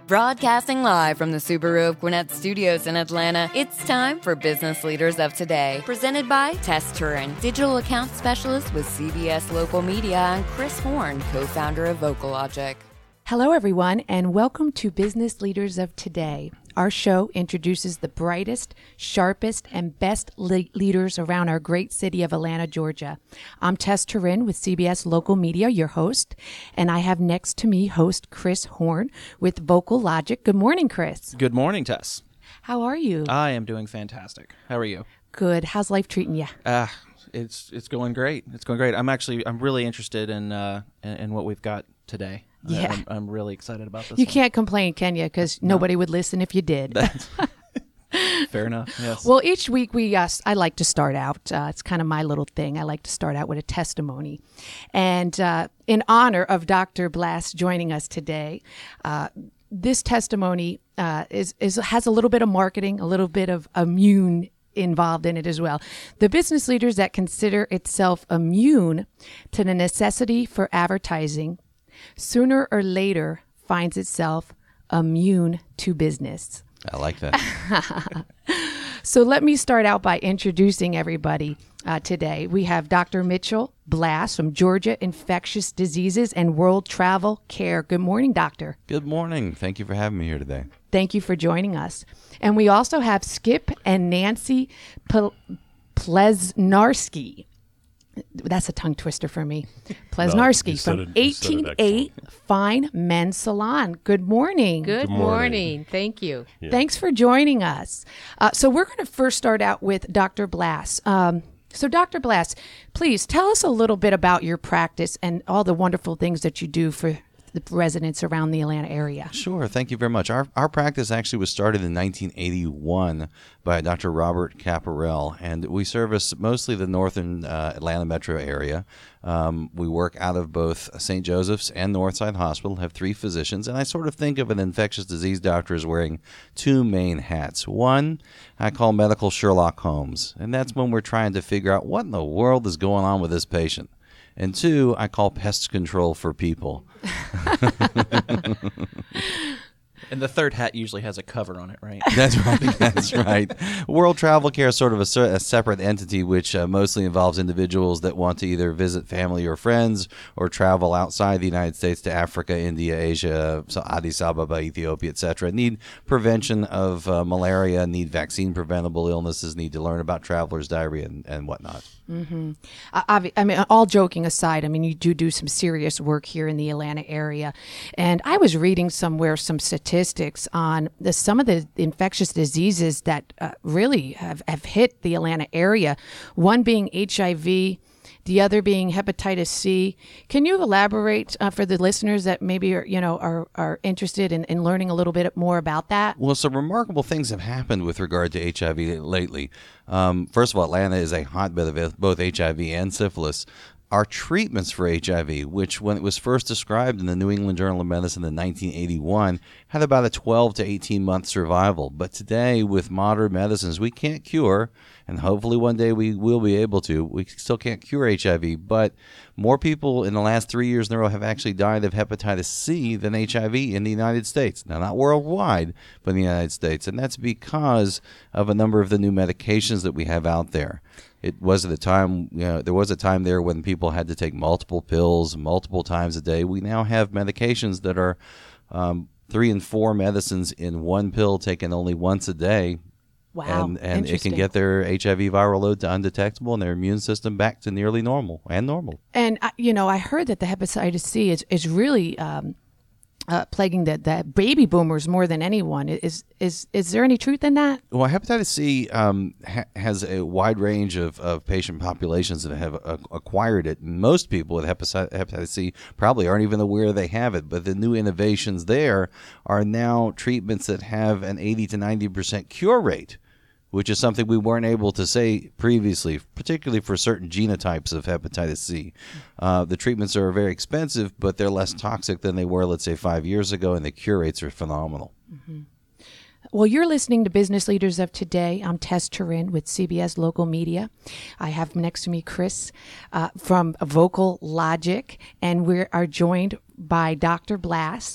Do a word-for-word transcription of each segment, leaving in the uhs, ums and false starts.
Broadcasting live from the Subaru of Gwinnett Studios in Atlanta, it's time for Business Leaders of Today. Presented by Tess Turin, Digital Account Specialist with C B S Local Media, and Chris Horn, co-founder of VocalLogic. Hello, everyone, and welcome to Business Leaders of Today. Our show introduces the brightest, sharpest, and best le- leaders around our great city of Atlanta, Georgia. I'm Tess Turin with C B S Local Media, your host, and I have next to me host Chris Horn with VocalLogic. Good morning, Chris. Good morning, Tess. How are you? I am doing fantastic. How are you? Good. How's life treating you? Uh, it's it's going great. It's going great. I'm actually I'm really interested in uh in, in what we've got today. Yeah. I'm, I'm really excited about this. You one. can't complain, can you? Because no. nobody would listen if you did. Fair enough. Yes. Well, each week we, uh, I like to start out. Uh, it's kind of my little thing. I like to start out with a testimony, and uh, in honor of Doctor Blass joining us today, uh, this testimony uh, is is has a little bit of marketing, a little bit of immune involved in it as well. The business leaders that consider itself immune to the necessity for advertising sooner or later finds itself immune to business. I like that. So let me start out by introducing everybody uh, today. We have Doctor Mitchell Blass from Georgia Infectious Diseases and World Travel Care. Good morning, Doctor. Good morning. Thank you for having me here today. Thank you for joining us. And we also have Skip and Nancy P- Plesnarski. That's a tongue twister for me. Plesnarski no, from eighteen eight Fine Men's Salon. Good morning. Good, Good morning. morning. Thank you. Yeah. Thanks for joining us. Uh, so we're going to first start out with Doctor Blass. Um, so Doctor Blass, please tell us a little bit about your practice and all the wonderful things that you do for the residents around the Atlanta area. Sure. Thank you very much. Our our practice actually was started in nineteen eighty-one by Doctor Robert Caparel, and we service mostly the northern uh, Atlanta metro area. Um, we work out of both Saint Joseph's and Northside Hospital, have three physicians, and I sort of think of an infectious disease doctor as wearing two main hats. One, I call medical Sherlock Holmes, and that's when we're trying to figure out what in the world is going on with this patient. And two, I call pest control for people. And the third hat usually has a cover on it, right? That's right. That's right. World Travel Care is sort of a, a separate entity, which uh, mostly involves individuals that want to either visit family or friends or travel outside the United States to Africa, India, Asia, so Addis Ababa, Ethiopia, et cetera. Need prevention of uh, malaria, need vaccine-preventable illnesses, need to learn about travelers' diarrhea and, and whatnot. Mm-hmm. I, I mean, all joking aside, I mean, you do do some serious work here in the Atlanta area. And I was reading somewhere some statistics on the, some of the infectious diseases that uh, really have, have hit the Atlanta area, one being H I V, the other being hepatitis C. Can you elaborate uh, for the listeners that maybe are, you know, are, are interested in, in learning a little bit more about that? Well, some remarkable things have happened with regard to H I V lately. Um, first of all, Atlanta is a hotbed of both H I V and syphilis. Our treatments for H I V, which when it was first described in the New England Journal of Medicine in nineteen eighty-one, had about a twelve to eighteen month survival. But today, with modern medicines, we can't cure, and hopefully one day we will be able to. We still can't cure H I V, but more people in the last three years in a row have actually died of hepatitis C than H I V in the United States. Now, not worldwide, but in the United States. And that's because of a number of the new medications that we have out there. It was at a time, you know, there was a time there when people had to take multiple pills multiple times a day. We now have medications that are um, three and four medicines in one pill taken only once a day. Wow. And, and it can get their H I V viral load to undetectable and their immune system back to nearly normal and normal. And, uh, you know, I heard that the hepatitis C is, is really um, uh, plaguing the, the baby boomers more than anyone. Is is is there any truth in that? Well, hepatitis C um, ha- has a wide range of, of patient populations that have uh, acquired it. Most people with hepatitis, hepatitis C probably aren't even aware they have it, but the new innovations there are now treatments that have an eighty to ninety percent cure rate, which is something we weren't able to say previously, particularly for certain genotypes of hepatitis C. Uh, the treatments are very expensive, but they're less toxic than they were, let's say, five years ago, and the cure rates are phenomenal. Mm-hmm. Well, you're listening to Business Leaders of Today. I'm Tess Turin with C B S Local Media. I have next to me Chris uh, from VocalLogic, and we are joined by Doctor Blass.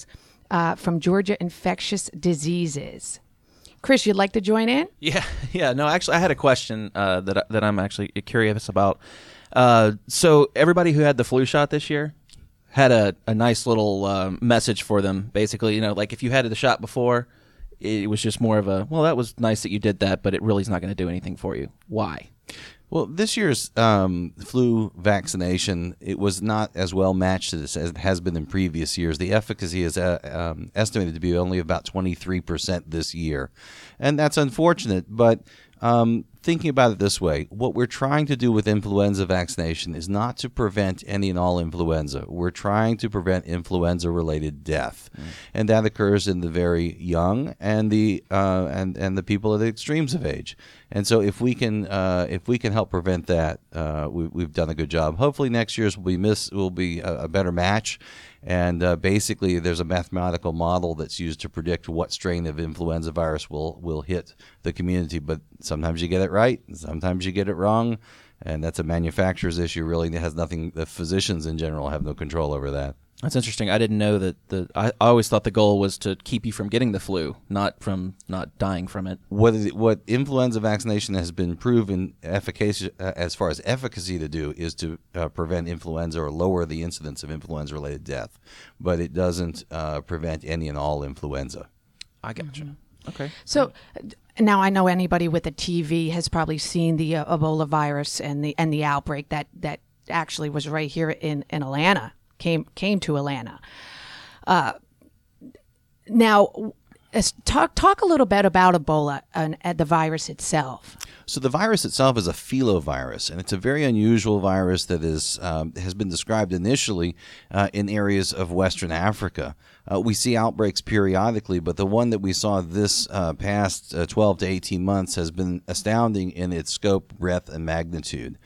uh, from Georgia Infectious Diseases. Chris, you'd like to join in? Yeah, yeah. No, actually, I had a question uh, that I- that I'm actually curious about. Uh, so everybody who had the flu shot this year had a, a nice little uh, message for them. Basically, you know, like if you had the shot before, it was just more of a, well, that was nice that you did that, but it really is not going to do anything for you. Why? Well, this year's um, flu vaccination, it was not as well matched as it has been in previous years. The efficacy is uh, um, estimated to be only about twenty-three percent this year. And that's unfortunate, but um, thinking about it this way, what we're trying to do with influenza vaccination is not to prevent any and all influenza. We're trying to prevent influenza-related death, mm. and that occurs in the very young and the uh, and and the people at the extremes of age. And so, if we can uh, if we can help prevent that, uh, we, we've done a good job. Hopefully, next year's will be miss will be a, a better match. And uh, basically, there's a mathematical model that's used to predict what strain of influenza virus will, will hit the community. But sometimes you get it right, and sometimes you get it wrong, and that's a manufacturer's issue. Really, it has nothing. The physicians in general have no control over that. That's interesting. I didn't know that. The I, I always thought the goal was to keep you from getting the flu, not from not dying from it. What is it, what influenza vaccination has been proven efficacious uh, as far as efficacy to do is to uh, prevent influenza or lower the incidence of influenza-related death, but it doesn't uh, prevent any and all influenza. I gotcha. Mm-hmm. Okay. So now I know anybody with a T V has probably seen the uh, Ebola virus and the and the outbreak that that actually was right here in in Atlanta. Came came to Atlanta. Uh, now, as, talk talk a little bit about Ebola and, and the virus itself. So the virus itself is a filovirus, and it's a very unusual virus that is um, has been described initially uh, in areas of Western Africa. Uh, we see outbreaks periodically, but the one that we saw this uh, past uh, twelve to eighteen months has been astounding in its scope, breadth, and magnitude.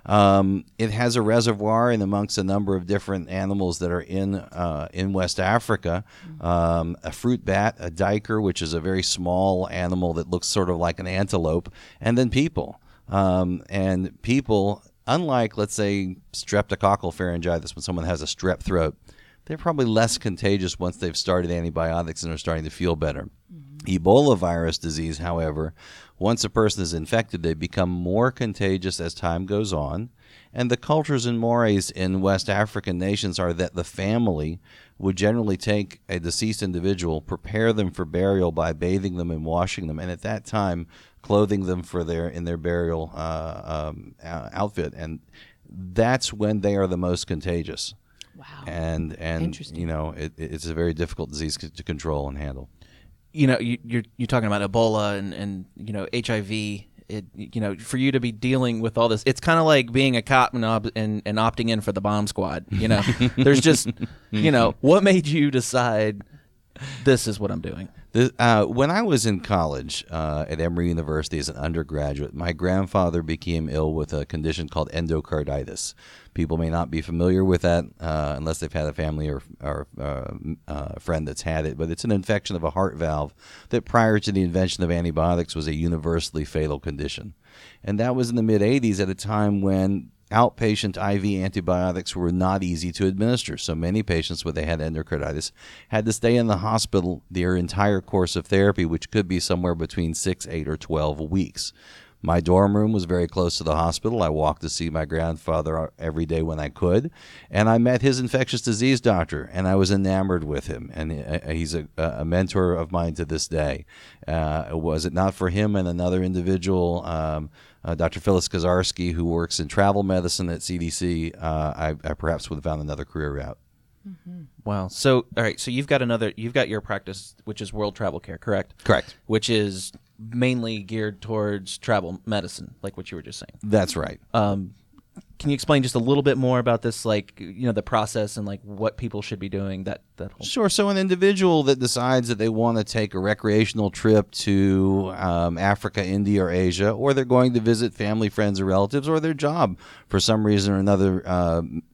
Um, it has a reservoir in amongst a number of different animals that are in uh, in West Africa. Um, a fruit bat, a duiker, which is a very small animal that looks sort of like an antelope, and then people. Um, and people, unlike, let's say, streptococcal pharyngitis, when someone has a strep throat, they're probably less contagious once they've started antibiotics and are starting to feel better. Mm-hmm. Ebola virus disease, however, once a person is infected, they become more contagious as time goes on. And the cultures and mores in West African nations are that the family would generally take a deceased individual, prepare them for burial by bathing them and washing them, and at that time clothing them for their in their burial uh, um, outfit. And that's when they are the most contagious. Wow. And, and you know, it, it's a very difficult disease to control and handle. You know, you, you're you're talking about Ebola and, and you know H I V. It you know for you to be dealing with all this, it's kind of like being a cop and, ob- and and opting in for the bomb squad. You know, there's just you know what made you decide this is what I'm doing. This, uh, when I was in college uh, at Emory University as an undergraduate, my grandfather became ill with a condition called endocarditis. People may not be familiar with that uh, unless they've had a family or, or uh, uh, friend that's had it, but it's an infection of a heart valve that prior to the invention of antibiotics was a universally fatal condition. And that was in the mid-eighties at a time when outpatient I V antibiotics were not easy to administer. So many patients, when they had endocarditis, had to stay in the hospital their entire course of therapy, which could be somewhere between six, eight, or twelve weeks. My dorm room was very close to the hospital. I walked to see my grandfather every day when I could, and I met his infectious disease doctor, and I was enamored with him, and he's a, a mentor of mine to this day. Uh, was it not for him and another individual, um, uh, Doctor Phyllis Kozarski, who works in travel medicine at C D C, uh, I, I perhaps would have found another career route. Mm-hmm. Wow. So, all right. So you've got another, you've got your practice, which is World Travel Care, correct? Correct. Which is mainly geared towards travel medicine, like what you were just saying. That's right. Um, can you explain just a little bit more about this, like, you know, the process and like what people should be doing? That that whole. Sure. So an individual that decides that they want to take a recreational trip to um, Africa, India, or Asia, or they're going to visit family, friends, or relatives, or their job for some reason or another, uh,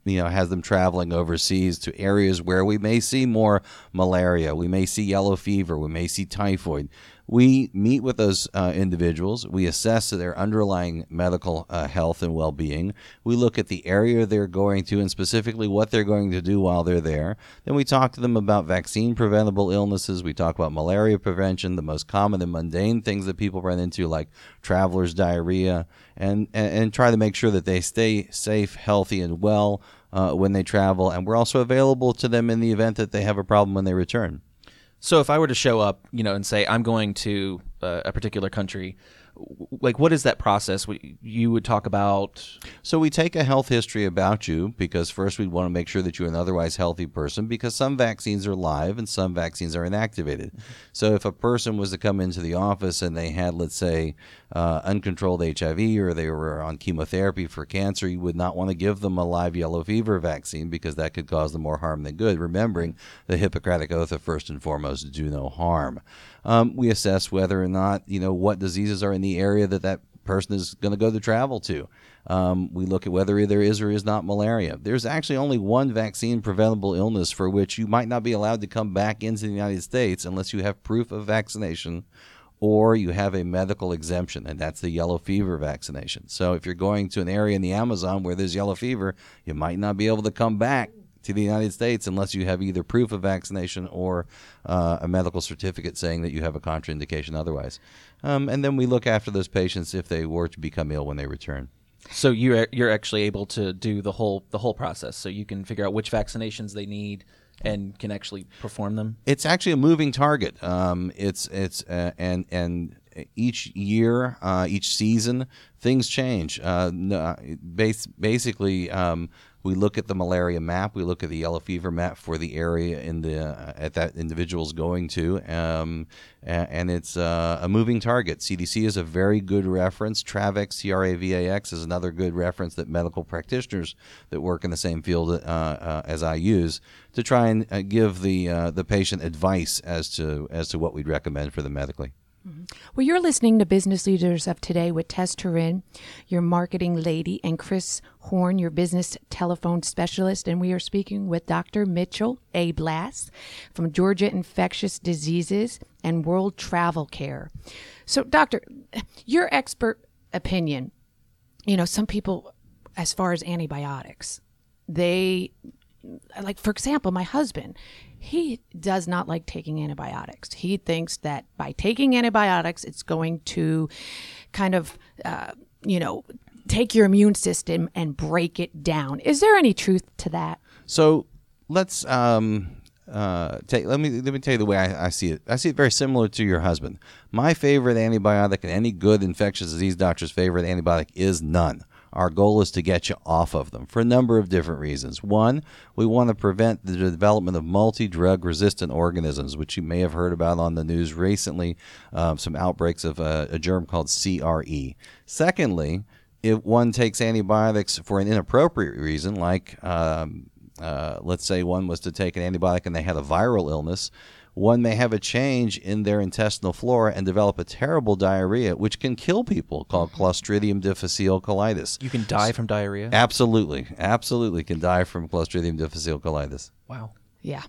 you know, has them traveling overseas to areas where we may see more malaria, we may see yellow fever, we may see typhoid. We meet with those uh, individuals. We assess their underlying medical uh, health and well-being. We look at the area they're going to and specifically what they're going to do while they're there. Then we talk to them about vaccine-preventable illnesses. We talk about malaria prevention, the most common and mundane things that people run into like traveler's diarrhea, and, and, and try to make sure that they stay safe, healthy, and well uh, when they travel. And we're also available to them in the event that they have a problem when they return. So if I were to show up, you know, and say I'm going to uh, a particular country, like what is that process? We, you would talk about. So we take a health history about you because first we want to make sure that you're an otherwise healthy person because some vaccines are live and some vaccines are inactivated. Mm-hmm. So if a person was to come into the office and they had, let's say, uh, uncontrolled H I V or they were on chemotherapy for cancer, you would not want to give them a live yellow fever vaccine because that could cause them more harm than good, remembering the Hippocratic Oath of first and foremost, do no harm. Um, we assess whether or not, you know, what diseases are in the area that that person is going to go to travel to. Um, we look at whether there is or is not malaria. There's actually only one vaccine preventable illness for which you might not be allowed to come back into the United States unless you have proof of vaccination or you have a medical exemption, and that's the yellow fever vaccination. So if you're going to an area in the Amazon where there's yellow fever, you might not be able to come back to the United States unless you have either proof of vaccination or uh, a medical certificate saying that you have a contraindication otherwise. Um, and then we look after those patients if they were to become ill when they return. So you're you're actually able to do the whole the whole process. So you can figure out which vaccinations they need and can actually perform them. It's actually a moving target. Um, it's it's uh, and and each year, uh, each season, things change. Uh, no, base, basically. Um, We look at the malaria map. We look at the yellow fever map for the area in the uh, at that individual's going to, um, and, and it's uh, a moving target. C D C is a very good reference. Travex, T R A V A X, is another good reference that medical practitioners that work in the same field uh, uh, as I use to try and uh, give the uh, the patient advice as to as to what we'd recommend for them medically. Well, you're listening to Business Leaders of Today with Tess Turin, your marketing lady, and Chris Horn, your business telephone specialist. And we are speaking with Doctor Mitchell A. Blass from Georgia Infectious Diseases and World Travel Care. So, Doctor, your expert opinion, you know, some people, as far as antibiotics, they, like, for example, my husband, he does not like taking antibiotics. He thinks that by taking antibiotics, it's going to kind of, uh, you know, take your immune system and break it down. Is there any truth to that? So let's um, uh, take. Let me let me tell you the way I, I see it. I see it very similar to your husband. My favorite antibiotic, and any good infectious disease doctor's favorite antibiotic, is none. Our goal is to get you off of them for a number of different reasons. One, we want to prevent the development of multi-drug resistant organisms, which you may have heard about on the news recently, um, some outbreaks of a, a germ called C R E. Secondly, if one takes antibiotics for an inappropriate reason, like um, uh, let's say one was to take an antibiotic and they had a viral illness, one may have a change in their intestinal flora and develop a terrible diarrhea, which can kill people, called Clostridium difficile colitis. You can die from diarrhea? Absolutely. Absolutely can die from Clostridium difficile colitis. Wow. Yeah.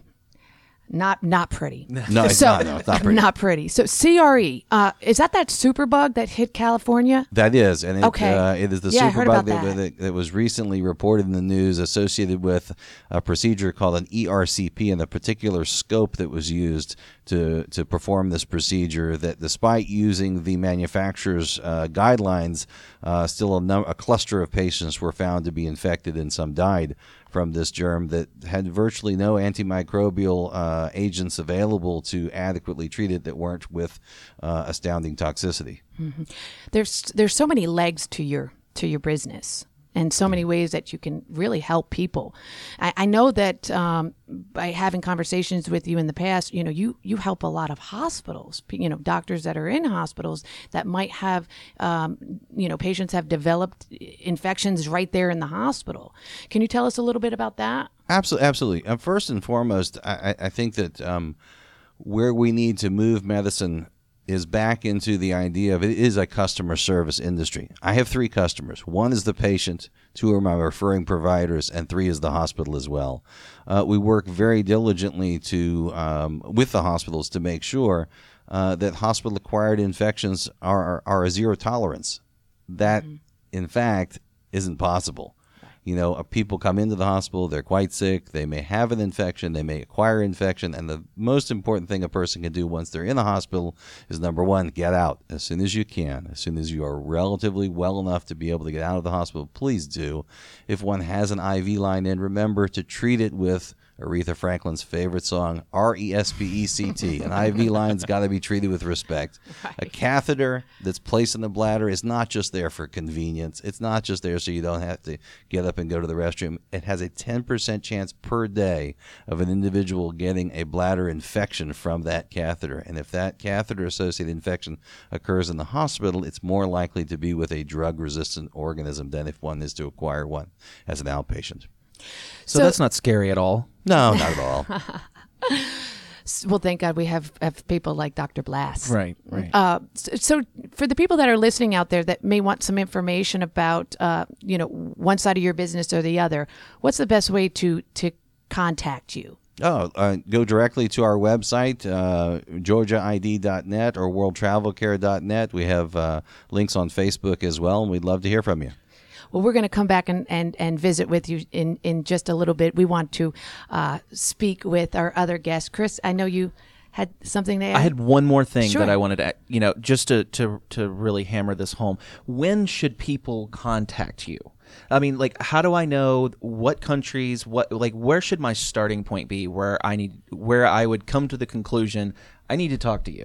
Not not pretty. No, it's so, not, no, it's not pretty. Not pretty. So C R E, uh, is that that superbug that hit California? That is. And it, okay. uh, it is the yeah, superbug that. That, that, that was recently reported in the news associated with a procedure called an E R C P and the particular scope that was used to, to perform this procedure, that despite using the manufacturer's uh, guidelines, uh, still a, num- a cluster of patients were found to be infected and some died from this germ that had virtually no antimicrobial uh, agents available to adequately treat it that weren't with uh, astounding toxicity. Mm-hmm. There's there's so many legs to your to your business, and so many ways that you can really help people. I, I know that um, by having conversations with you in the past, you know, you, you help a lot of hospitals, you know, doctors that are in hospitals that might have, um, you know, patients have developed infections right there in the hospital. Can you tell us a little bit about that? Absolutely. Absolutely. Uh, first and foremost, I, I think that um, where we need to move medicine is back into the idea of it is a customer service industry. I have three customers. One is the patient, two are my referring providers, and three is the hospital as well. Uh, we work very diligently to um, with the hospitals to make sure uh, that hospital-acquired infections are, are, are a zero tolerance. That, mm-hmm. in fact, isn't possible. You know, uh, people come into the hospital, they're quite sick, they may have an infection, they may acquire infection, and the most important thing a person can do once they're in the hospital is, number one, get out as soon as you can. As soon as you are relatively well enough to be able to get out of the hospital, please do. If one has an I V line in, remember to treat it with Aretha Franklin's favorite song, R E S P E C T. An I V line's got to be treated with respect. Right. A catheter that's placed in the bladder is not just there for convenience. It's not just there so you don't have to get up and go to the restroom. It has a ten percent chance per day of an individual getting a bladder infection from that catheter. And if that catheter-associated infection occurs in the hospital, it's more likely to be with a drug-resistant organism than if one is to acquire one as an outpatient. So, so that's not scary at all. No, not at all. Well, thank God we have, have people like Doctor Blass. Right, right. Uh, so, so for the people that are listening out there that may want some information about, uh, you know, one side of your business or the other, what's the best way to, to contact you? Oh, uh, go directly to our website, uh, georgia I D dot net or world travel care dot net. We have uh, links on Facebook as well, and we'd love to hear from you. Well, we're going to come back and, and, and visit with you in, in just a little bit. We want to uh, speak with our other guest. Chris, I know you had something to add. I had one more thing Sure. that I wanted to, you know, just to, to, to really hammer this home. When should people contact you? I mean, like, how do I know what countries, what, like, where should my starting point be where I need, where I would come to the conclusion, I need to talk to you?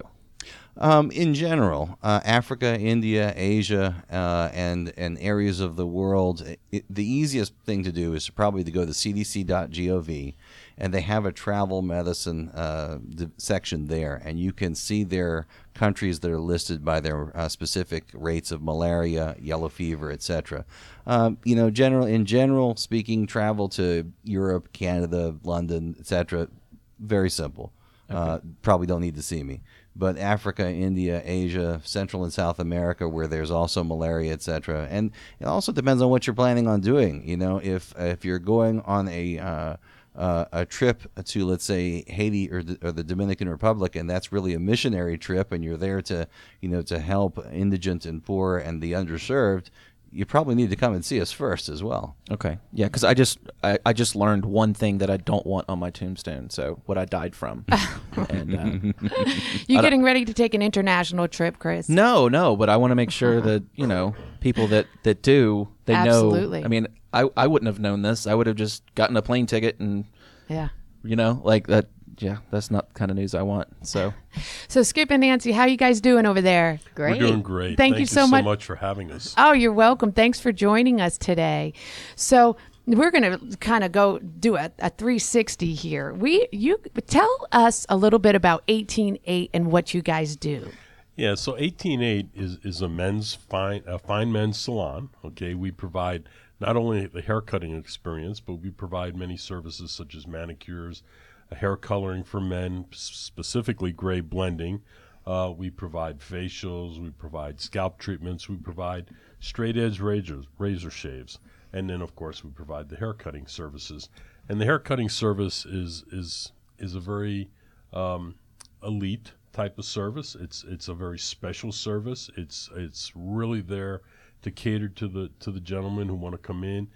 Um, in general, uh, Africa, India, Asia, uh, and and areas of the world, it, the easiest thing to do is probably to go to c d c dot gov, and they have a travel medicine uh, section there, and you can see their countries that are listed by their uh, specific rates of malaria, yellow fever, et cetera. Um, you know, general in general speaking, travel to Europe, Canada, London, et cetera. Very simple. Okay. Uh, probably don't need to see me. But Africa, India, Asia, Central and South America, where there's also malaria, et cetera. And it also depends on what you're planning on doing. You know, if if you're going on a uh, uh, a trip to, let's say, Haiti or, or the Dominican Republic, and that's really a missionary trip, and you're there to, you know, to help indigent and poor and the underserved, you probably need to come and see us first as well. Okay. Yeah, because I just I, I just learned one thing that I don't want on my tombstone. So what I died from. and, uh, you getting ready to take an international trip, Chris? No, no. But I want to make sure that, you know, people that, that do, they Absolutely. know. I mean, I, I wouldn't have known this. I would have just gotten a plane ticket and, yeah, you know, like that. Yeah, that's not the kind of news I want. So, so Skip and Nancy, how you guys doing over there? Great. We're doing great. Thank, Thank you so you much. so much for having us. Oh, you're welcome. Thanks for joining us today. So we're going to kind of go do a, a three sixty here. We, you tell us a little bit about eighteen eight and what you guys do. Yeah, so eighteen eight is is a men's fine a fine men's salon. Okay, we provide not only the hair cutting experience, but we provide many services such as manicures, hair coloring for men, specifically gray blending. Uh, we provide facials, we provide scalp treatments, we provide straight edge razors, razor shaves, and then of course we provide the hair cutting services. And the hair cutting service is is is a very um, elite type of service. It's it's a very special service. It's it's really there to cater to the to the gentlemen who want to come in,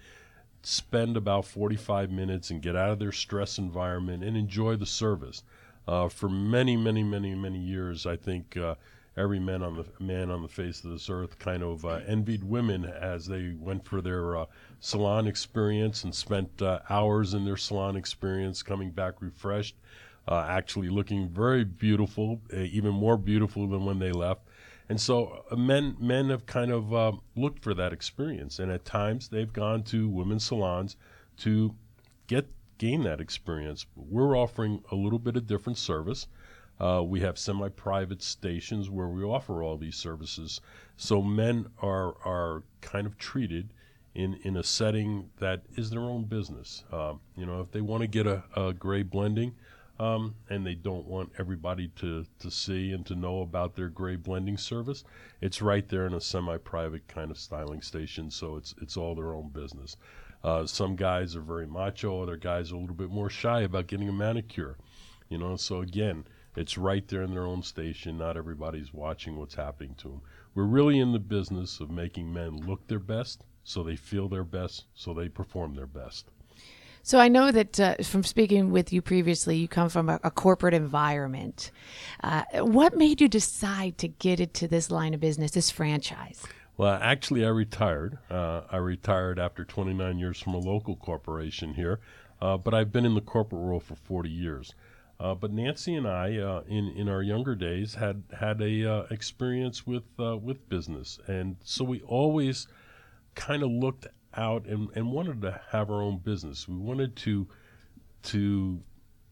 spend about forty-five minutes and get out of their stress environment and enjoy the service. Uh, for many, many, many, many years, I think uh, every man on the man on the face of this earth kind of uh, envied women as they went for their uh, salon experience and spent uh, hours in their salon experience, coming back refreshed, uh, actually looking very beautiful, uh, even more beautiful than when they left. And so uh, men men have kind of uh, looked for that experience, and at times they've gone to women's salons to get gain that experience. We're offering a little bit of different service. Uh, we have semi-private stations where we offer all these services, so men are are kind of treated in, in a setting that is their own business. Uh, you know, if they want to get a, a gray blending, um, and they don't want everybody to, to see and to know about their gray blending service, it's right there in a semi-private kind of styling station, so it's it's all their own business. Uh, some guys are very macho, other guys are a little bit more shy about getting a manicure, you know, so again, it's right there in their own station. Not everybody's watching what's happening to them. We're really in the business of making men look their best, so they feel their best, so they perform their best. So I know that uh, from speaking with you previously, you come from a, a corporate environment. Uh, what made you decide to get into this line of business, this franchise? Well, actually, I retired. Uh, I retired after twenty-nine years from a local corporation here, uh, but I've been in the corporate world for forty years. Uh, but Nancy and I, uh, in in our younger days, had had a uh, experience with uh, with business, and so we always kind of looked out and, and wanted to have our own business. We wanted to to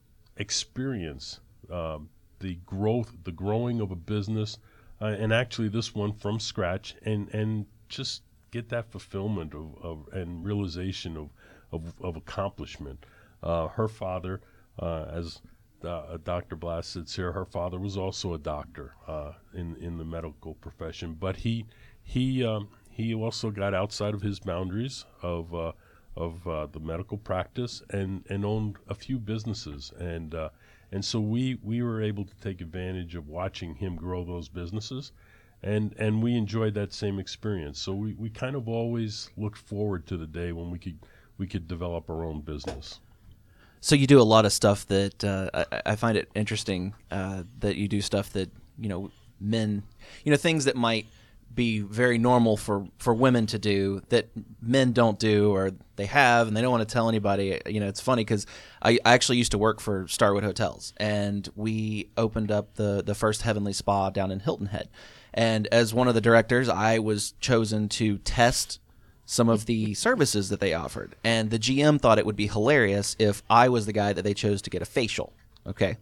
experience um, the growth, the growing of a business, uh, and actually this one from scratch, and and just get that fulfillment of, of and realization of of, of accomplishment. Uh, her father, uh, as Uh, Doctor Blass sits here. Her father was also a doctor uh, in in the medical profession, but he he um, he also got outside of his boundaries of uh, of uh, the medical practice and, and owned a few businesses, and uh, and so we we were able to take advantage of watching him grow those businesses, and and we enjoyed that same experience. So we, we kind of always looked forward to the day when we could we could develop our own business. So you do a lot of stuff that uh, I, I find it interesting uh, that you do stuff that, you know, men, you know, things that might be very normal for, for women to do that men don't do, or they have and they don't want to tell anybody. You know, it's funny because I, I actually used to work for Starwood Hotels, and we opened up the, the first Heavenly Spa down in Hilton Head. And as one of the directors, I was chosen to test some of the services that they offered. And the G M thought it would be hilarious if I was the guy that they chose to get a facial. Okay.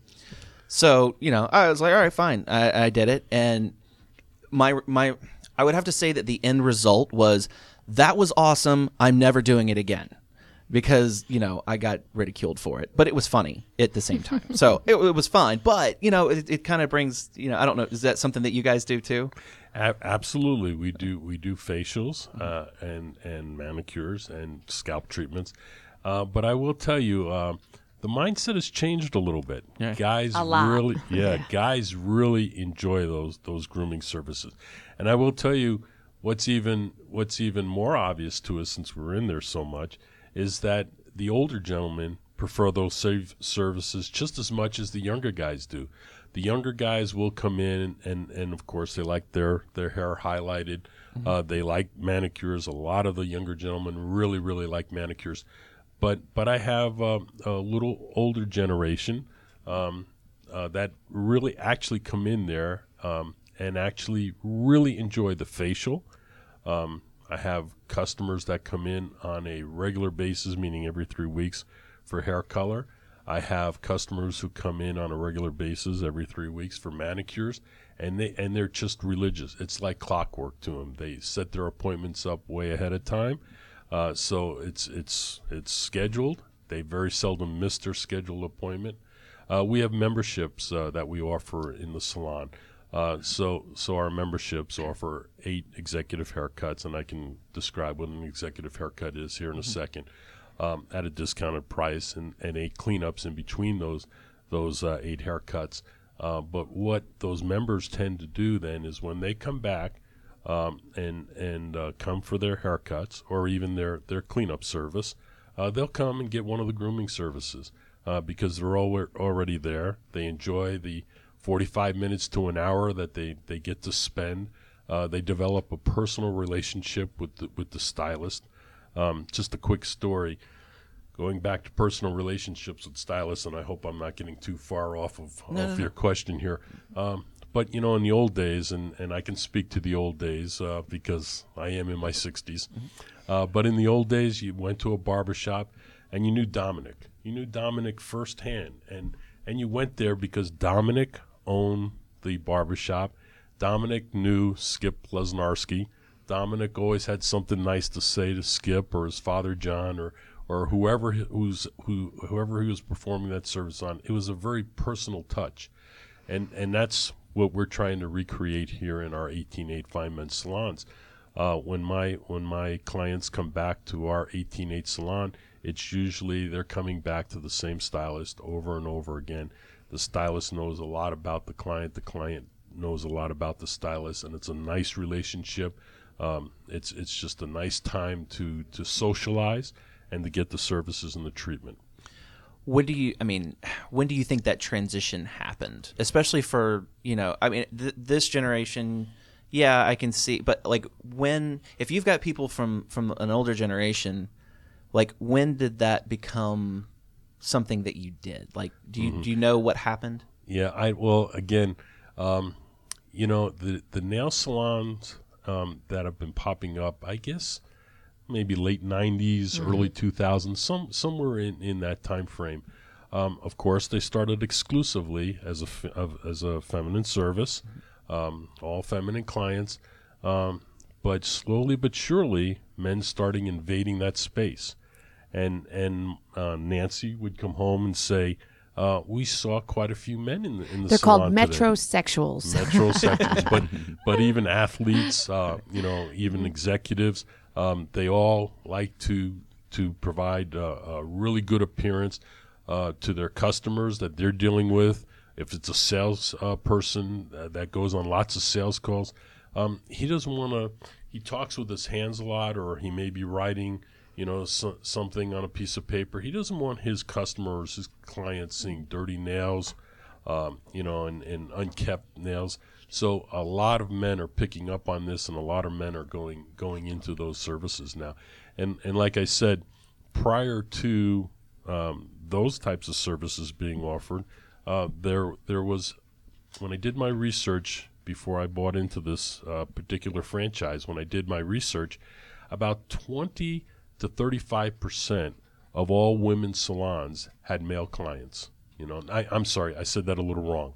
So, you know, I was like, all right, fine. I, I did it. And my, my, I would have to say that the end result was, that was awesome. I'm never doing it again, because, you know, I got ridiculed for it, but it was funny at the same time. So it, it was fun, but, you know, it, it kind of brings, you know, I don't know. Is that something that you guys do too? A- absolutely, we do. We do facials uh, and and manicures and scalp treatments. Uh, but I will tell you, uh, the mindset has changed a little bit. Yeah. Guys A lot. really, yeah, guys really enjoy those those grooming services. And I will tell you, what's even what's even more obvious to us, since we're in there so much, is that the older gentlemen prefer those save services just as much as the younger guys do. The younger guys will come in, and, and of course, they like their, their hair highlighted. Mm-hmm. Uh, they like manicures. A lot of the younger gentlemen really, really like manicures. But but I have uh, a little older generation um, uh, that really actually come in there um, and actually really enjoy the facial. Um, I have customers that come in on a regular basis, meaning every three weeks, for hair color. I have customers who come in on a regular basis every three weeks for manicures, and they and they're just religious. It's like clockwork to them. They set their appointments up way ahead of time, uh, so it's it's it's scheduled. They very seldom miss their scheduled appointment. Uh, we have memberships uh, that we offer in the salon. Uh, so so our memberships offer eight executive haircuts, and I can describe what an executive haircut is here in a mm-hmm. second. Um, at a discounted price, and, and eight cleanups in between those those uh, eight haircuts. Uh, but what those members tend to do then is, when they come back um, and and uh, come for their haircuts or even their, their cleanup service, uh, they'll come and get one of the grooming services uh, because they're al- already there. They enjoy the forty-five minutes to an hour that they, they get to spend. Uh, they develop a personal relationship with the, with the stylist. Um, just a quick story, going back to personal relationships with stylists, and I hope I'm not getting too far off of, no, of no, your no. question here. Um, but, you know, in the old days, and, and I can speak to the old days uh, because I am in my sixties, mm-hmm. uh, but in the old days, you went to a barbershop and you knew Dominic. You knew Dominic firsthand, and, and you went there because Dominic owned the barbershop. Dominic knew Skip Lesnarski. Dominic always had something nice to say to Skip or his father John or or whoever he- who's who whoever he was performing that service on. It was a very personal touch, and and that's what we're trying to recreate here in our eighteen eight Fine Men's salons. Uh, when my when my clients come back to our eighteen eight salon, it's usually they're coming back to the same stylist over and over again. The stylist knows a lot about the client. The client knows a lot about the stylist, and it's a nice relationship. Um, it's it's just a nice time to to socialize and to get the services and the treatment. When do you, I mean, when do you think that transition happened? Especially for, you know, I mean, th- this generation, yeah, I can see, but like when, if you've got people from, from an older generation, like when did that become something that you did? Like, do you, mm-hmm. do you know what happened? Yeah, I, well, again, um, you know, the, the nail salons um, that have been popping up, I guess, maybe late nineties, mm-hmm. early two thousands, some somewhere in, in that time frame. Um, of course, they started exclusively as a fe- of, as a feminine service, um, all feminine clients, um, but slowly but surely, men starting invading that space, and and uh, Nancy would come home and say, uh, "We saw quite a few men in the in the They're salon called today." metrosexuals. Metrosexuals, but but even athletes, uh, you know, even executives. Um, they all like to to provide uh, a really good appearance uh, to their customers that they're dealing with. If it's a sales uh, person uh, that goes on lots of sales calls, um, he doesn't want to. He talks with his hands a lot, or he may be writing, you know, so, something on a piece of paper. He doesn't want his customers, his clients, seeing dirty nails, um, you know, and, and unkept nails. So a lot of men are picking up on this, and a lot of men are going going into those services now. And and like I said, prior to um, those types of services being offered, uh, there there was, when I did my research before I bought into this uh, particular franchise, when I did my research, about twenty to thirty-five percent of all women's salons had male clients. You know, I, I'm sorry, I said that a little wrong.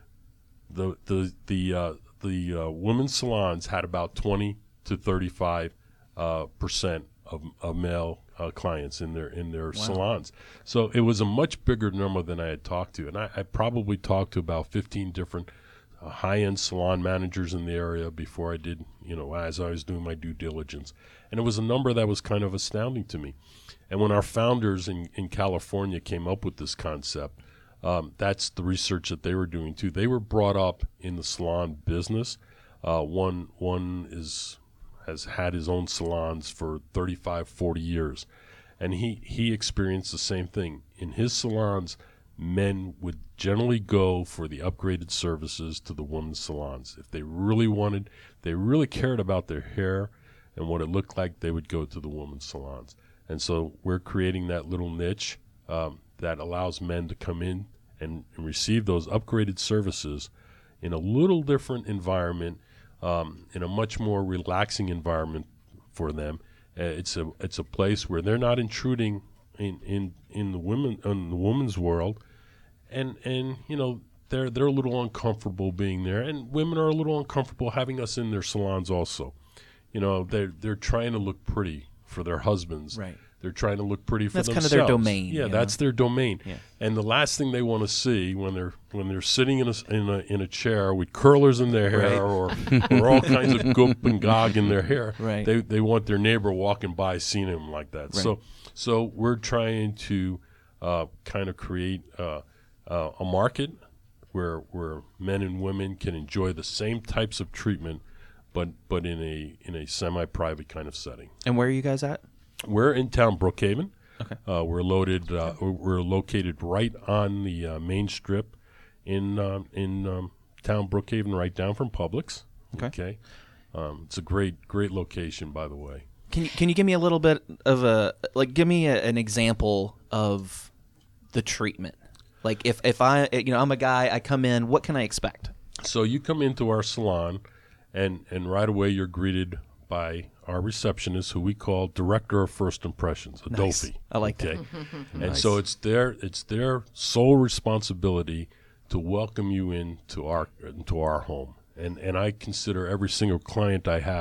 The the the uh, the uh, women's salons had about twenty to thirty-five uh, percent of, of male uh, clients in their in their wow. salons. So it was a much bigger number than I had talked to, and I, I probably talked to about fifteen different uh, high-end salon managers in the area before I did, you know, as I was doing my due diligence, and it was a number that was kind of astounding to me. And when our founders in in California came up with this concept. Um, that's the research that they were doing too. They were brought up in the salon business. Uh, one one is has had his own salons for thirty-five, forty years, and he he experienced the same thing. In his salons, men would generally go for the upgraded services to the women's salons. If they really wanted, they really cared about their hair and what it looked like, they would go to the women's salons. And so we're creating that little niche um, that allows men to come in and, and receive those upgraded services in a little different environment, um, in a much more relaxing environment for them. Uh, it's a it's a place where they're not intruding in, in, in the women in the women's world, and and you know they're they're a little uncomfortable being there, and women are a little uncomfortable having us in their salons also. You know, they're they're trying to look pretty for their husbands. Right. They're trying to look pretty for that's themselves. That's kind of their domain. Yeah, that's know? their domain. Yeah. And the last thing they want to see when they're when they're sitting in a in a, in a chair with curlers in their hair, right. or or all kinds of goop and gog in their hair, right. they they want their neighbor walking by seeing them like that. Right. So so we're trying to uh, kind of create uh, uh, a market where where men and women can enjoy the same types of treatment, but but in a in a semi-private kind of setting. And where are you guys at? We're in town Brookhaven. Okay. Uh, we're loaded. Uh, we're located right on the uh, main strip in um, in um, town Brookhaven, right down from Publix. Okay. Okay. Um, it's a great great location, by the way. Can you, can you give me a little bit of a like? Give me a, an example of the treatment. Like if if I you know I'm a guy, I come in. What can I expect? So you come into our salon, and and right away you're greeted by our receptionist, who we call Director of First Impressions, Adolphe. Nice. I like okay? that. And Nice. so it's their it's their sole responsibility to welcome you into our into our home. And and I consider every single client I have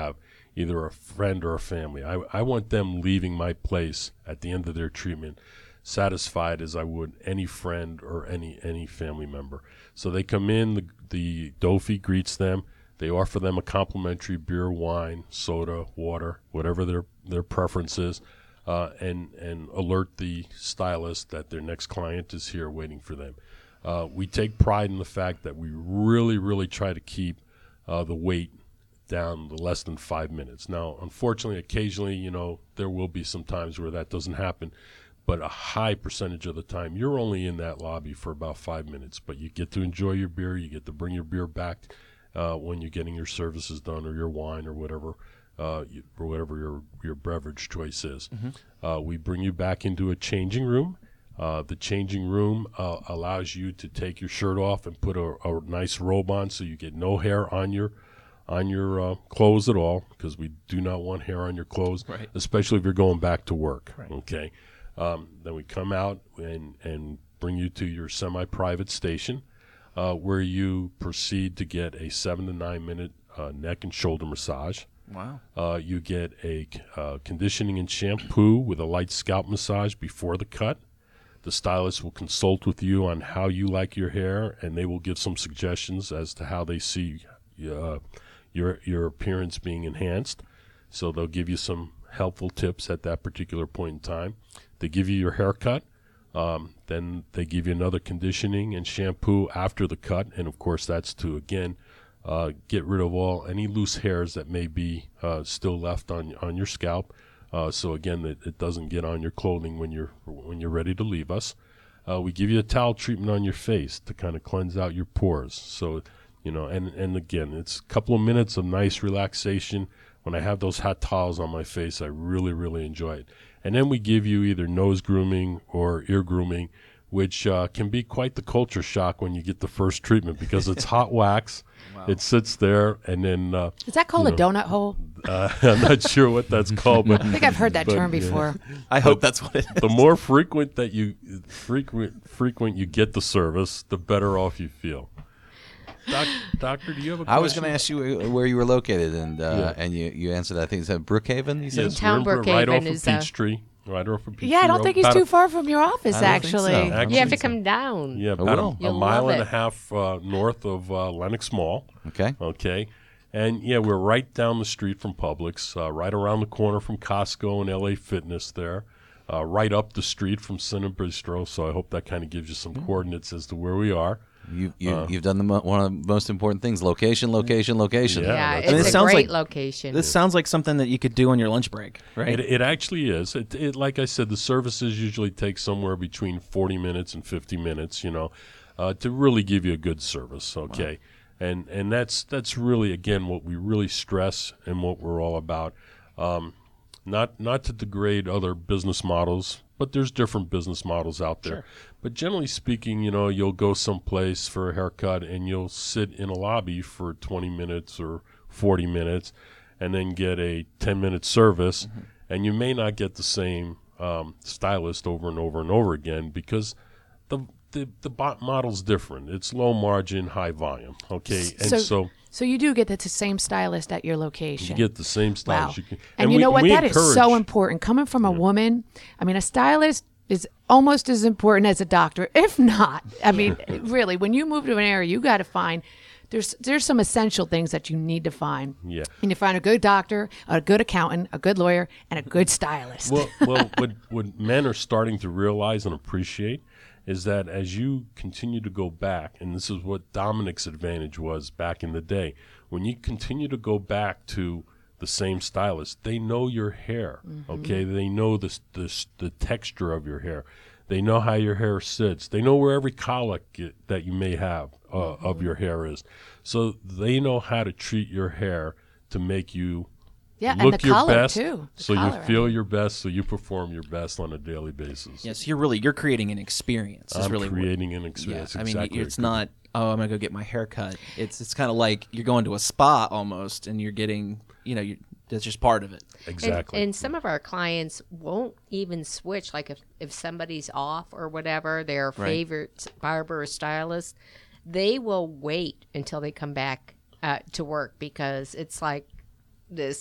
either a friend or a family. I, I want them leaving my place at the end of their treatment satisfied as I would any friend or any any family member. So they come in, the, the Dofi greets them. They offer them a complimentary beer, wine, soda, water, whatever their, their preference is, uh, and, and alert the stylist that their next client is here waiting for them. Uh, we take pride in the fact that we really, really try to keep uh, the wait down to less than five minutes. Now, unfortunately, occasionally, you know, there will be some times where that doesn't happen, but a high percentage of the time, you're only in that lobby for about five minutes, but you get to enjoy your beer, you get to bring your beer back uh, when you're getting your services done, or your wine, or whatever, uh, you, or whatever your, your beverage choice is. Mm-hmm. Uh, we bring you back into a changing room. Uh, the changing room uh, allows you to take your shirt off and put a, a nice robe on, so you get no hair on your on your uh, clothes at all, because we do not want hair on your clothes, right. especially if you're going back to work. Right. Okay. Um, then we come out and and bring you to your semi-private station, uh, where you proceed to get a seven to nine minute uh, neck and shoulder massage. Wow. Uh, you get a uh, conditioning and shampoo with a light scalp massage before the cut. The stylist will consult with you on how you like your hair, and they will give some suggestions as to how they see uh, your your appearance being enhanced. So they'll give you some helpful tips at that particular point in time. They give you your haircut. Um, then they give you another conditioning and shampoo after the cut, and of course that's to again uh, get rid of all any loose hairs that may be uh, still left on on your scalp. Uh, so again, it, it doesn't get on your clothing when you're when you're ready to leave us. Uh, we give you a towel treatment on your face to kind of cleanse out your pores. So, you know, and, and again, it's a couple of minutes of nice relaxation. When I have those hot towels on my face, I really, really enjoy it. And then we give you either nose grooming or ear grooming, which uh, can be quite the culture shock when you get the first treatment, because it's hot wax. Wow. It sits there, and then uh, Is that called a know, donut hole? Uh, I'm not sure what that's called, but I think I've heard that but, term yeah. before. I hope that's what it is. The more frequent that you frequent frequent you get the service, the better off you feel. Doc, doctor, do you have a question? I was going to ask you where you were located, and uh, Yeah. and you, you answered. I think it's at Brookhaven. You said. Yes, Town we're in Bro- right Brookhaven off of is, uh, Peachtree. Right off of Peachtree. Yeah, I don't Road. think he's About too a- far from your office, I don't think so. actually. Actually, You have to come down. Yeah, I about will. a, a You'll mile love and a it. half uh, north of uh, Lenox Mall. Okay. Okay. And, yeah, we're right down the street from Publix, uh, right around the corner from Costco and L A Fitness there, uh, right up the street from Cine Bistro. So I hope that kind of gives you some coordinates as to where we are. You, you, you've done the mo- one of the most important things: location, location, location. Yeah, Yeah, that's it's right. a It sounds great like- location. This sounds like something that you could do on your lunch break, right? It, it actually is. It, it, like I said, the services usually take somewhere between forty minutes and fifty minutes, you know, uh, to really give you a good service, okay? Wow. And and that's that's really, again, what we really stress and what we're all about. Um, not not to degrade other business models, but there's different business models out there. Sure. But generally speaking, you know, you'll go someplace for a haircut and you'll sit in a lobby for twenty minutes or forty minutes and then get a ten-minute service, mm-hmm. and you may not get the same um, stylist over and over and over again, because the the, the bot model's different. It's low margin, high volume, okay? And So, so, so you do get the same stylist at your location. you get the same Wow. stylist. You can, And, you we- know what? we That is so encourage- important. Coming from a woman, I mean, a stylist is almost as important as a doctor, if not. I mean, really, when you move to an area, you got to find there's there's some essential things that you need to find. Yeah. And you find a good doctor, a good accountant, a good lawyer, and a good stylist. Well, well, what what men are starting to realize and appreciate is that as you continue to go back, and this is what Dominic's advantage was back in the day, when you continue to go back to the same stylist, they know your hair, mm-hmm. okay? They know the, the, the texture of your hair. They know how your hair sits. They know where every colic it, that you may have uh, mm-hmm. of your hair is. So they know how to treat your hair to make you yeah, look and the your color best, too. The so color, you feel I mean. your best, so you perform your best on a daily basis. Yes, you're really you're creating an experience. Is I'm really what- creating an Yeah, experience. I mean, exactly. it's not. Oh, I'm gonna go get my hair cut. It's it's kind of like you're going to a spa almost, and you're getting, you know, you're, that's just part of it. exactly. And, and some of our clients won't even switch. Like if, if somebody's off or whatever, their Right. favorite barber or stylist, they will wait until they come back uh, to work, because it's like this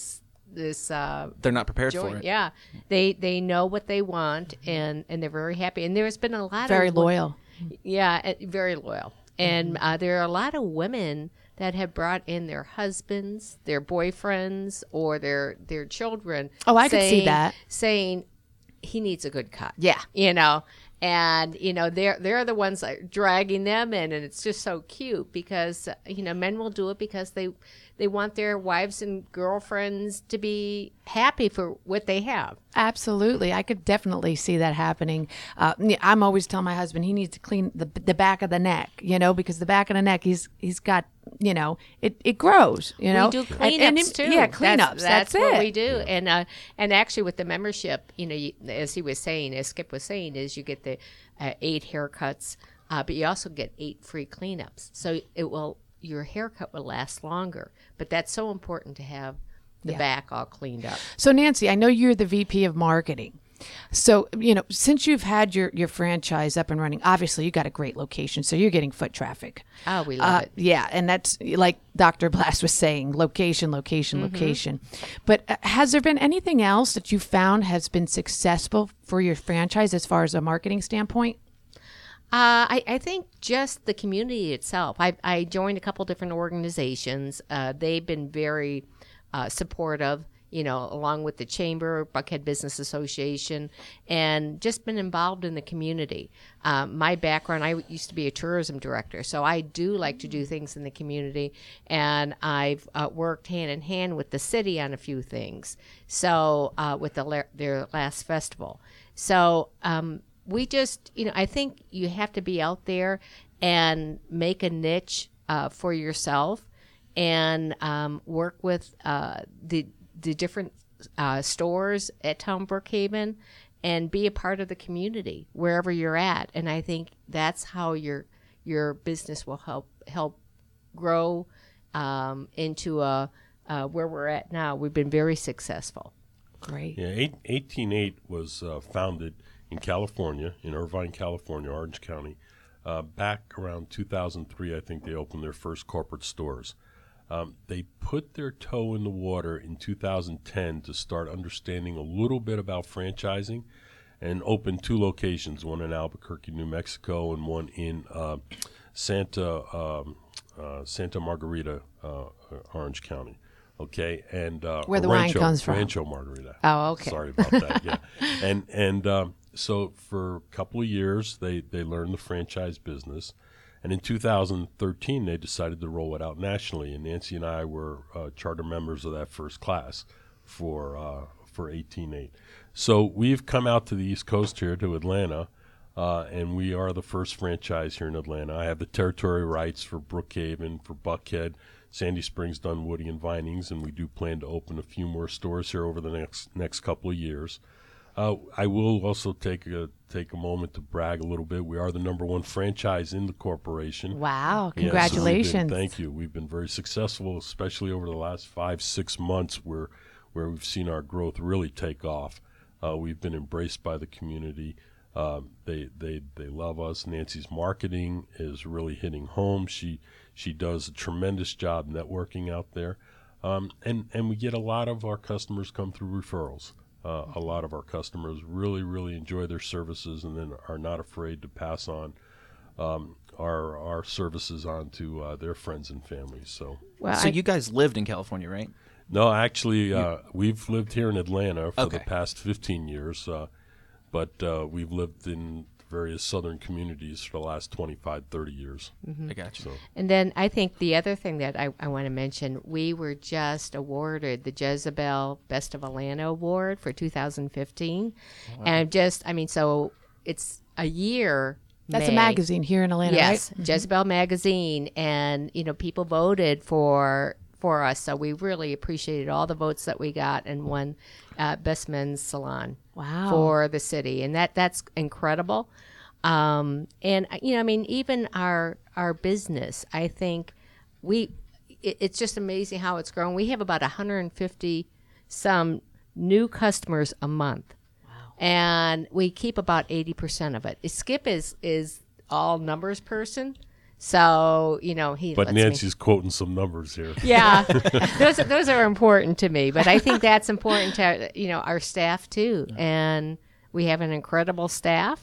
this uh, They're not prepared joint. for it. Yeah, they they know what they want, and and they're very happy. And there's been a lot Very of loyal. Yeah, uh, very loyal. And uh, there are a lot of women that have brought in their husbands, their boyfriends, or their their children. Oh, I could see saying- that. Saying he needs a good cut. Yeah. you know. And you know they're they're the ones that are dragging them in, and it's just so cute because uh, you know men will do it because they they want their wives and girlfriends to be happy for what they have. Absolutely. I could definitely see that happening. Uh, yeah, I'm always telling my husband he needs to clean the the back of the neck, you know, because the back of the neck, he's he's got, you know, it, it grows, you know. We do And- cleanups and it- too. Yeah, That's- cleanups. That's, That's, what it. we do. And uh, and actually with the membership, you know, you, as he was saying, as Skip was saying, is you get the uh, eight haircuts, uh, but you also get eight free cleanups. So it will your haircut will last longer. But that's so important to have the Yeah. back all cleaned up. So Nancy, I know you're the V P of marketing. So, you know, since you've had your, your franchise up and running, obviously you got a great location, so you're getting foot traffic. Oh, we love Uh, it. Yeah, and that's like Doctor Blast was saying, location, location, Mm-hmm. location. But uh, has there been anything else that you found has been successful for your franchise as far as a marketing standpoint? Uh, I, I think just the community itself. I, I joined a couple different organizations. Uh, they've been very uh, supportive, you know, along with the Chamber, Buckhead Business Association, and just been involved in the community. Um, my background, I used to be a tourism director, so I do like to do things in the community, and I've uh, worked hand in hand with the city on a few things. So uh, with the la- their last festival. So um, we just, you know, I think you have to be out there and make a niche uh, for yourself and um, work with uh, the the different uh, stores at Town Brookhaven and be a part of the community wherever you're at. And I think that's how your your business will help help grow um, into a uh, where we're at now. We've been very successful. Great. Yeah, eight, eighteen eight was uh, founded in California, in Irvine, California, Orange County. Uh, back around two thousand three, I think they opened their first corporate stores. Um, they put their toe in the water in two thousand ten to start understanding a little bit about franchising and opened two locations, one in Albuquerque, New Mexico, and one in uh, Santa um, uh, Santa Margarita, uh, Orange County. Okay, and uh, Where the wine Rancho, comes from. Rancho Margarita. Oh, okay. Sorry about that. Yeah, and and um, so for a couple of years, they they learned the franchise business, and in two thousand thirteen, they decided to roll it out nationally. And Nancy and I were uh, charter members of that first class for uh, for eighteen eight. So we've come out to the East Coast here to Atlanta. Uh, and we are the first franchise here in Atlanta. I have the territory rights for Brookhaven, for Buckhead, Sandy Springs, Dunwoody, and Vinings, and we do plan to open a few more stores here over the next next couple of years. Uh, I will also take a take a moment to brag a little bit. We are the number one franchise in the corporation. Wow. Yes, so we've been- Congratulations. thank you. We've been very successful, especially over the last five, six months where where we've seen our growth really take off. Uh, we've been embraced by the community. Um, they, they they love us. Nancy's marketing is really hitting home. She she does a tremendous job networking out there. Um, and, and we get a lot of our customers come through referrals. Uh, a lot of our customers really, really enjoy their services and then are not afraid to pass on um, our our services on to uh, their friends and families. So, Well, So I- you guys lived in California, right? no, actually, uh, we've lived here in Atlanta for Okay. the past fifteen years, uh, but uh, we've lived in various southern communities for the last twenty-five, thirty years. I got you. So, And then I think the other thing that I, I want to mention, we were just awarded the Jezebel Best of Atlanta Award for two thousand fifteen. And just, I mean, so it's a year. That's a May. magazine here in Atlanta, Yes, right? Jezebel Magazine. And, you know, people voted for for us. So we really appreciated all the votes that we got and won uh, Best Men's Salon Wow. for the city. And that that's incredible. Um, and, you know, I mean, even our our business, I think we, it, it's just amazing how it's grown. We have about one hundred fifty some new customers a month. Wow. And we keep about eighty percent of it. Skip is, is all numbers person. So, you know, he But lets me- Nancy's quoting some numbers here. Yeah, those those are important to me. But I think that's important to, you know, our staff too. And we have an incredible staff,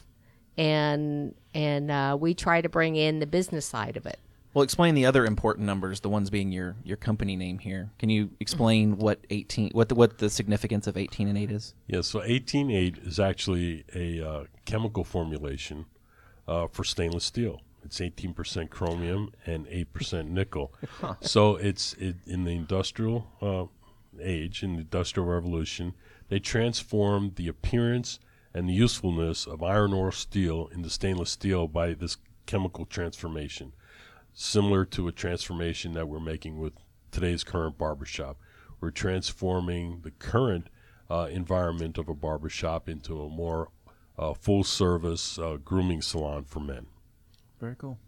and and uh, we try to bring in the business side of it. Well, explain the other important numbers, the ones being your, your company name here. Can you explain what eighteen, what the, what the significance of eighteen and eight is? Yeah, so eighteen eight is actually a uh, chemical formulation uh, for stainless steel. It's eighteen percent chromium and eight percent nickel. So it's it, in the industrial uh, age, in the industrial revolution, they transformed the appearance and the usefulness of iron ore steel into stainless steel by this chemical transformation, similar to a transformation that we're making with today's current barbershop. We're transforming the current uh, environment of a barbershop into a more uh, full-service uh, grooming salon for men. Very cool.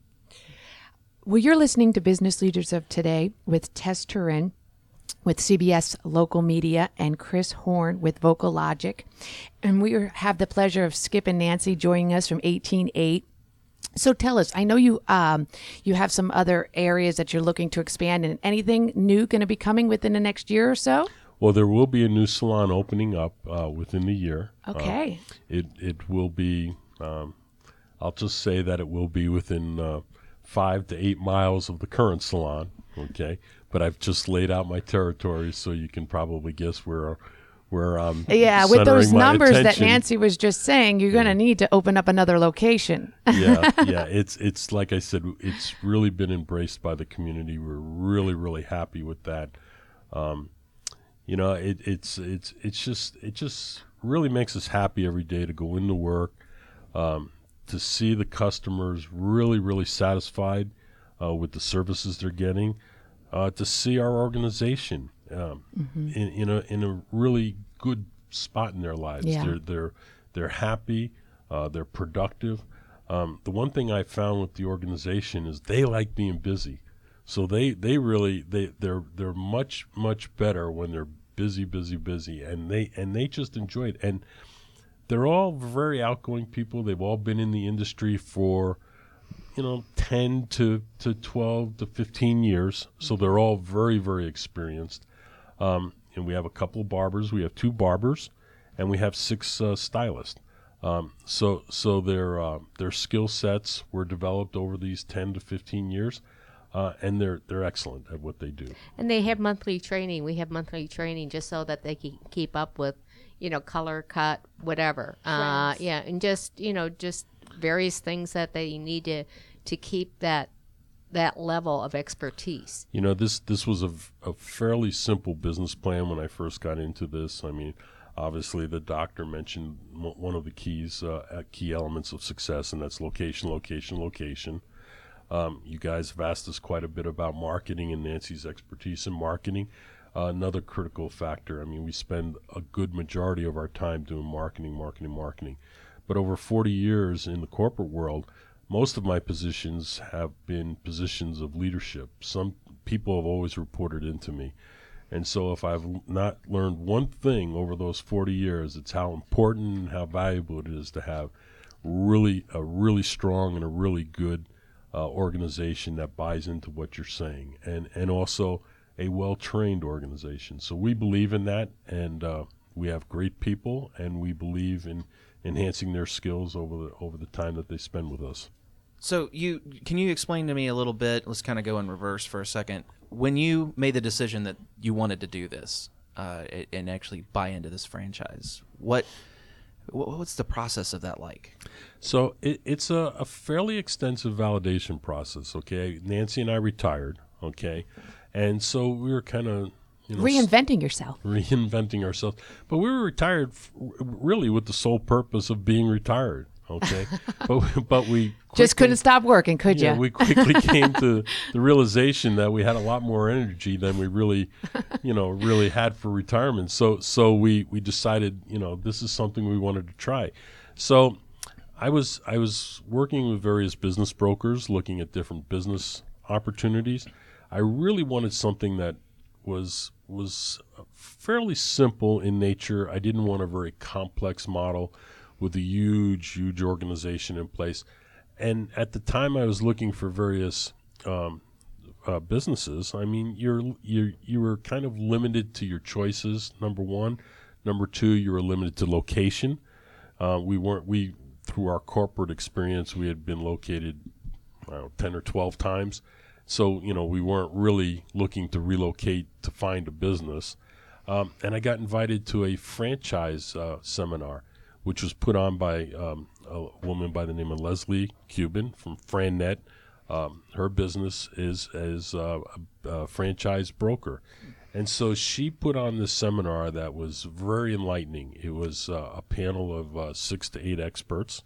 Well, you're listening to Business Leaders of Today with Tess Turin with C B S Local Media and Chris Horn with Vocal Logic. And we are, have the pleasure of Skip and Nancy joining us from eighteen eight. So tell us, I know you um, you have some other areas that you're looking to expand in. Anything new going to be coming within the next year or so? Well, there will be a new salon opening up uh, within the year. Okay. Uh, it it will be, um, I'll just say that it will be within uh, five to eight miles of the current salon, okay? But I've just laid out my territory, so you can probably guess where where I'm Yeah, with those centering my numbers that attention. Nancy was just saying, you're going to need to open up another location. yeah, yeah. It's it's like I said, it's really been embraced by the community. We're really, really happy with that. Um, you know, it, it's it's it's just it just really makes us happy every day to go into work, um, to see the customers really, really satisfied uh, with the services they're getting, uh, to see our organization um, Mm-hmm. in in a in a really good spot in their lives. Yeah. They're they're they're happy. Uh, they're productive. Um, the one thing I found with the organization is they like being busy, so they, they really they they're they're much much better when they're busy busy busy, and they and they just enjoy it. And they're all very outgoing people. They've all been in the industry for, you know, ten to to twelve to fifteen years, so they're all very very experienced. Um, and we have a couple of barbers. We have two barbers, and we have six uh, stylists. Um, so so their uh, their skill sets were developed over these ten to fifteen years, uh, and they're they're excellent at what they do. And they have monthly training. We have monthly training just so that they can keep up with, you know, color, cut, whatever. Uh, yeah, and just, you know, just various things that they need to to keep that that level of expertise. You know, this this was a, a fairly simple business plan when I first got into this. I mean, obviously the doctor mentioned m- one of the keys, uh, key elements of success, and that's location, location, location. Um, you guys have asked us quite a bit about marketing and Nancy's expertise in marketing. Uh, another critical factor. I mean, we spend a good majority of our time doing marketing, marketing, marketing. But over forty years in the corporate world, most of my positions have been positions of leadership. Some people have always reported into me. And so if I've not learned one thing over those forty years, it's how important and how valuable it is to have really a really strong and a really good uh, organization that buys into what you're saying, and, and also a well-trained organization. So we believe in that, and uh, we have great people, and we believe in enhancing their skills over the, over the time that they spend with us. So you can you explain to me a little bit? Let's kind of go in reverse for a second. When you made the decision that you wanted to do this uh, and actually buy into this franchise, what what's the process of that like? So it, it's a, a fairly extensive validation process. Okay, Nancy and I retired. Okay, and so we were kind of you know, Reinventing yourself. reinventing ourselves, but we were retired f- really with the sole purpose of being retired. Okay, but but we Just quickly- couldn't stop working, could Yeah, you? we quickly came to the realization that we had a lot more energy than we really, you know, really had for retirement. So so we, we decided, you know, this is something we wanted to try. So I was I was working with various business brokers, looking at different business opportunities. I really wanted something that was was fairly simple in nature. I didn't want a very complex model with a huge, huge organization in place. and at the time, I was looking for various um, uh, businesses. I mean, you're you you were kind of limited to your choices. Number one, number two, you were limited to location. Uh, we weren't we through our corporate experience, we had been located, I don't know, ten or twelve times. So you know, we weren't really looking to relocate to find a business. Um, and I got invited to a franchise uh, seminar, which was put on by um, a woman by the name of Leslie Cuban from FranNet. Um, her business is as uh, a, a franchise broker. And so she put on this seminar that was very enlightening. It was uh, a panel of uh, six to eight experts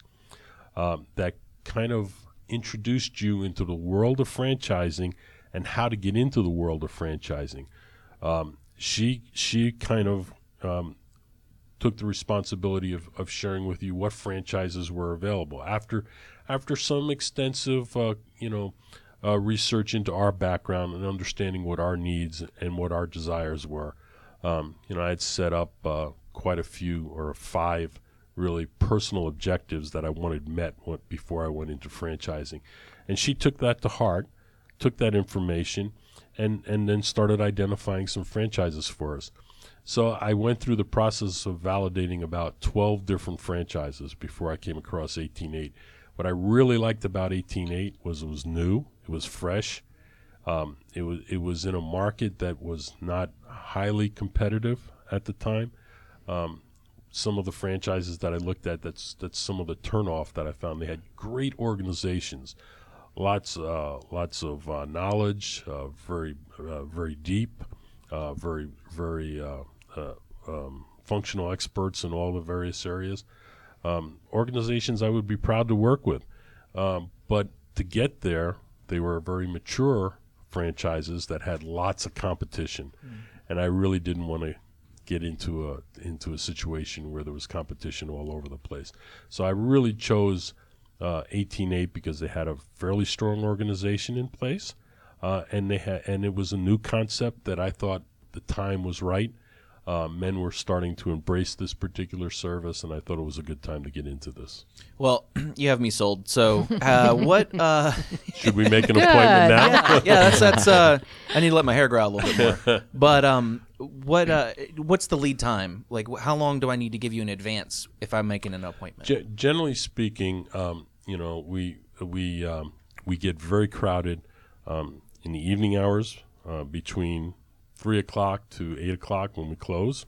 um, that kind of introduced you into the world of franchising and how to get into the world of franchising. Um, she she kind of um, took the responsibility of, of sharing with you what franchises were available. After after some extensive uh, you know uh, research into our background and understanding what our needs and what our desires were, um, you know, I had set up uh, quite a few or five really personal objectives that I wanted met what, before I went into franchising. And she took that to heart, took that information, and, and then started identifying some franchises for us. So I went through the process of validating about twelve different franchises before I came across eighteen eight. What I really liked about eighteen eight was it was new, it was fresh, um, it was it was in a market that was not highly competitive at the time. Um, some of the franchises that I looked at, that's that's some of the turnoff that I found. They had great organizations, lots uh, lots of uh, knowledge, uh, very uh, very deep, uh, very very uh, uh, um, functional experts in all the various areas. Um, organizations I would be proud to work with, um, but to get there, they were very mature franchises that had lots of competition, mm. and I really didn't want to get into a into a situation where there was competition all over the place. So I really chose uh, eighteen eight because they had a fairly strong organization in place, uh, and they had and it was a new concept that I thought the time was right. Uh, men were starting to embrace this particular service, and I thought it was a good time to get into this. Well, you have me sold. So, uh, what uh, should we make an appointment now? yeah, yeah, that's that's. Uh, I need to let my hair grow out a little bit more. But um, what uh, what's the lead time? Like, wh- how long do I need to give you in advance if I'm making an appointment? G- generally speaking, um, you know, we we um, we get very crowded um, in the evening hours uh, between three o'clock to eight o'clock when we close.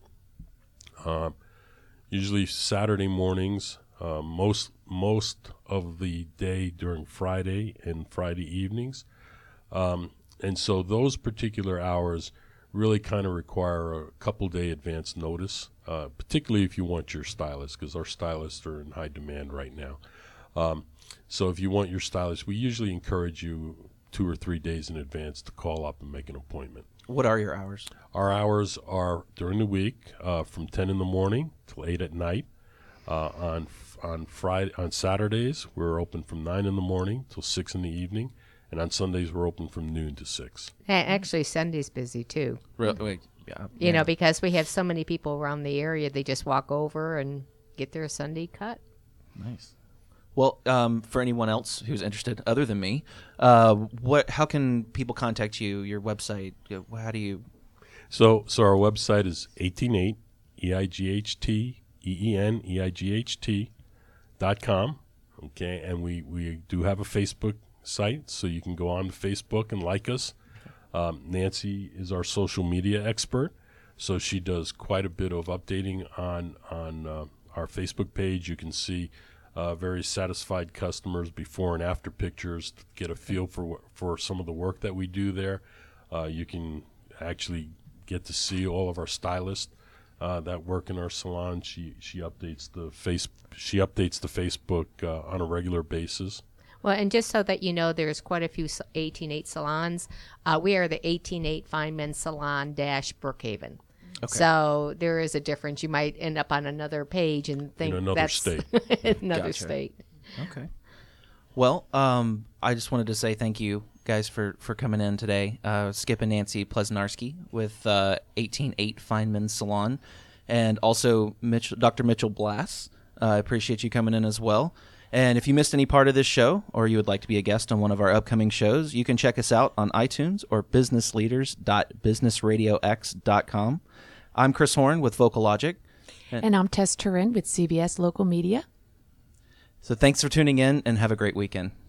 Uh, usually Saturday mornings, uh, most most of the day during Friday and Friday evenings. Um, and so those particular hours really kind of require a couple day advance notice, uh, particularly if you want your stylist, because our stylists are in high demand right now. Um, so if you want your stylist, we usually encourage you two or three days in advance to call up and make an appointment. What are your hours? Our hours are during the week uh, from ten in the morning till eight at night. Uh, on on Friday, on Saturdays, we're open from nine in the morning till six in the evening, and on Sundays we're open from noon to six. Actually, Sunday's busy too. Really? Wait, yeah, You yeah. know, because we have so many people around the area, they just walk over and get their Sunday cut. Nice. Well, um, for anyone else who's interested, other than me, uh, what? How can people contact you? Your website? How do you? So, so our website is eighteen eight E I G H T E E N E I G H T dot com. Okay, and we we do have a Facebook site, so you can go on to Facebook and like us. Um, Nancy is our social media expert, so she does quite a bit of updating on on uh, our Facebook page. You can see Uh, very satisfied customers before and after pictures to get a feel for wh- for some of the work that we do there. Uh, you can actually get to see all of our stylists uh, that work in our salon. She she updates the face she updates the Facebook uh, on a regular basis. Well, and just so that you know, there's quite a few eighteen eight salons. Uh, we are the eighteen eight Fine Men's Salon dash Brookhaven. Okay. So there is a difference. You might end up on another page and think in another that's state. another Gotcha. state. Okay. Well, um, I just wanted to say thank you guys for, for coming in today. Uh, Skip and Nancy Plesnarski with uh, eighteen eight Fine Men's Salon, and also Mitch, Doctor Mitchell Blass. I uh, appreciate you coming in as well. And if you missed any part of this show, or you would like to be a guest on one of our upcoming shows, you can check us out on iTunes or business leaders dot business radio x dot com. I'm Chris Horn with Vocal Logic. And I'm Tess Turin with C B S Local Media. So thanks for tuning in, and have a great weekend.